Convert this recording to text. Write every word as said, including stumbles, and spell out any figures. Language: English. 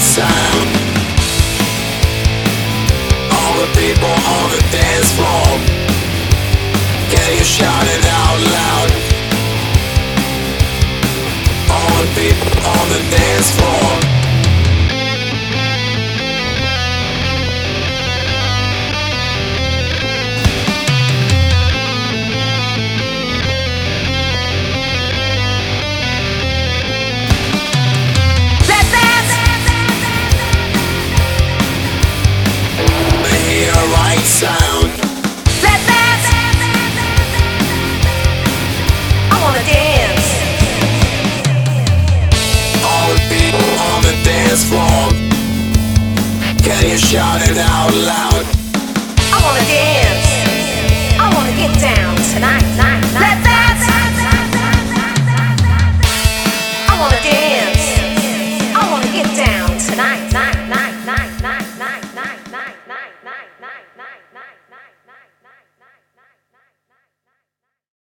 right sound. All the people on the dance floor, can you shout it out loud? All the people on the dance floor. Right sound. Let's dance. I wanna dance. All the people on the dance floor, can you shout it out loud? I wanna dance. I wanna get down tonight, night, night.